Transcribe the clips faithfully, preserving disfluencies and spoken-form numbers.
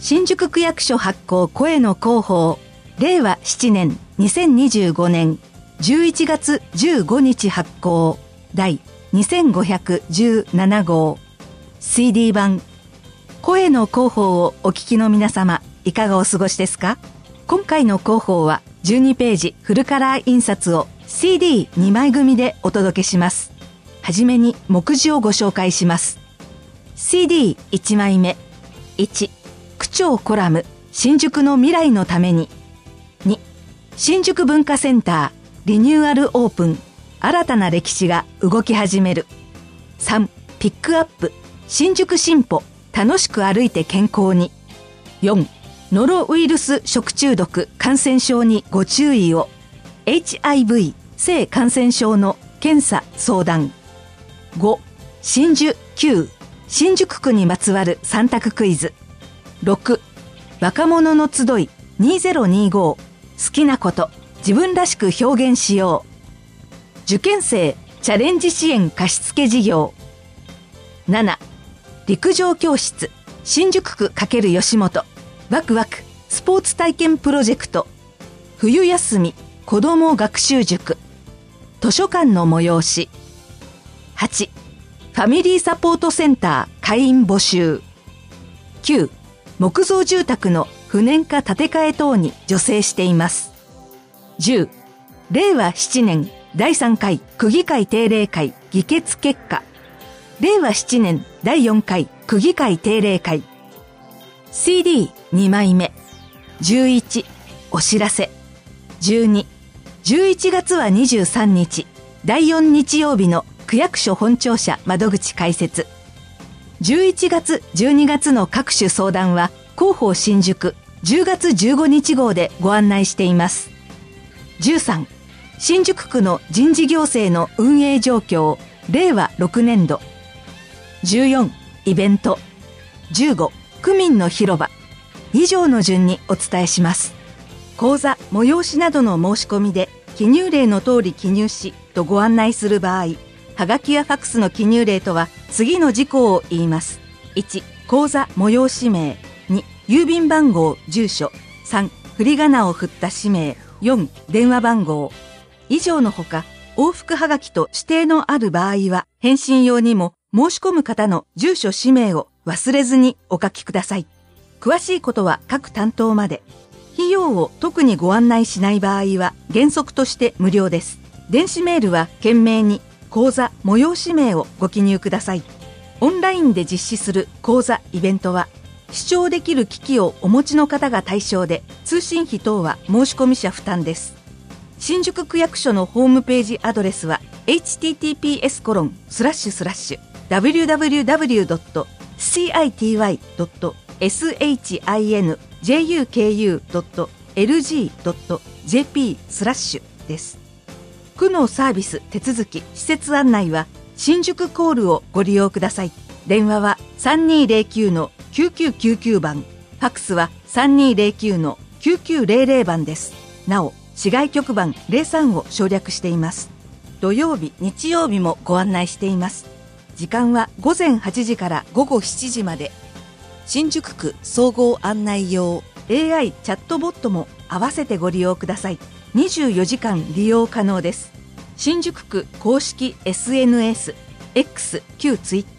新宿区役所発行声の広報、れいわしちねんにせんにじゅうごねんじゅういちがつじゅうごにち発行第にせんごひゃくじゅうななごう シーディー 版声の広報をお聞きの皆様、いかがお過ごしですか？今回の広報はじゅうにページフルカラー印刷を シーディーに 枚組でお届けします。はじめに目次をご紹介します。シーディーいち 枚目。いち、区長コラム新宿の未来のために。に、新宿文化センターリニューアルオープン、新たな歴史が動き始める。さん、ピックアップ新宿進歩、楽しく歩いて健康に。よん、ノロウイルス食中毒感染症にご注意を。 エイチアイブイ 性感染症の検査相談。ご、真珠きゅう新宿区にまつわるさん択クイズ。ろく、若者の集いにせんにじゅうご、好きなこと自分らしく表現しよう。受験生チャレンジ支援貸付事業。なな、陸上教室新宿区×吉本ワクワクスポーツ体験プロジェクト。冬休み子ども学習塾図書館の催し。はち、ファミリーサポートセンター会員募集。きゅう、木造住宅の不燃化建て替え等に助成しています。じゅう、れいわしちねんだいさんかい区議会定例会議決結果。れいわしちねんだいよんかい区議会定例会。シーディーに 枚目。じゅういち、お知らせ。じゅうに、じゅういちがつはにじゅうさんにち、だいよん日曜日の区役所本庁舎窓口開設。じゅういちがつじゅうにがつの各種相談は広報新宿じゅうがつじゅうごにち号でご案内しています。じゅうさん、新宿区の人事行政の運営状況れいわろくねんど。じゅうよん、イベント。じゅうご、区民の広場。以上の順にお伝えします。講座、催しなどの申し込みで記入例の通り記入しとご案内する場合、はがきやファックスの記入例とは次の事項を言います。いち、講座催し名。に、郵便番号住所。さん、振り仮名を振った氏名。よん、電話番号。以上のほか、往復はがきと指定のある場合は返信用にも申し込む方の住所氏名を忘れずにお書きください。詳しいことは各担当まで。費用を特にご案内しない場合は原則として無料です。電子メールは懸命に講座催し名をご記入ください。オンラインで実施する講座イベントは視聴できる機器をお持ちの方が対象で、通信費等は申し込み者負担です。新宿区役所のホームページアドレスは エイチティーティーピーエスコロンスラッシュスラッシュダブリューダブリューダブリュードットシーアイティーワイドットエスエイチアイエヌジェイユーケーユードットエルジードットジェーピースラッシュです。区のサービス手続き施設案内は新宿コールをご利用ください。電話は さんにーぜろきゅうのきゅうきゅうきゅうきゅう 番、ファックスは さんにーぜろきゅうのきゅうきゅうぜろぜろ 番です。なお、市外局番ゼロさんを省略しています。土曜日、日曜日もご案内しています。時間はごぜんはちじからごごしちじまで。新宿区総合案内用 エーアイ チャットボットも合わせてご利用ください。にじゅうよじかん利用可能です。新宿区公式 エスエヌエス、X、旧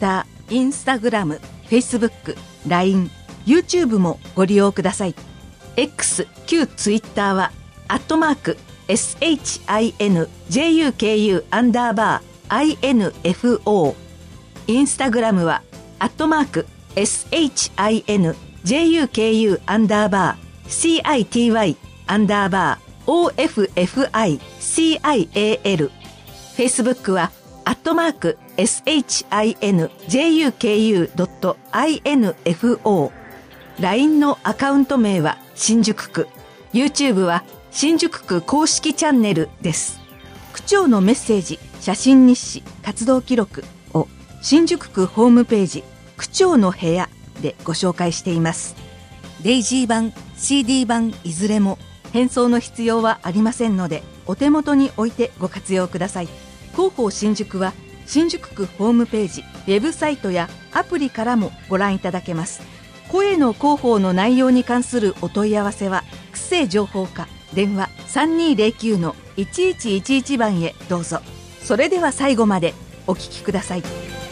Twitter、Instagram、Facebook、ライン、YouTube もご利用ください。X、旧 Twitter は、アットマーク、シンジュク アンダーバー、インフォ。Instagram は、アットマーク、シンジュク アンダーバー、シティー、アンダーバー、オーエフエフアイシーアイエーエル。Facebook は、アットマーク、シンジュク ドットインフォ。ライン のアカウント名は、新宿区。YouTube は、新宿区公式チャンネルです。区長のメッセージ、写真日誌、活動記録を、新宿区ホームページ、区長の部屋でご紹介しています。デイジー版、シーディー 版いずれも、返送の必要はありませんので、お手元に置いてご活用ください。広報新宿は、新宿区ホームページ、ウェブサイトやアプリからもご覧いただけます。 声の広報の内容に関するお問い合わせは区政情報課電話 さんにーぜろきゅう いちいちいちいち 番へどうぞ。それでは最後までお聞きください。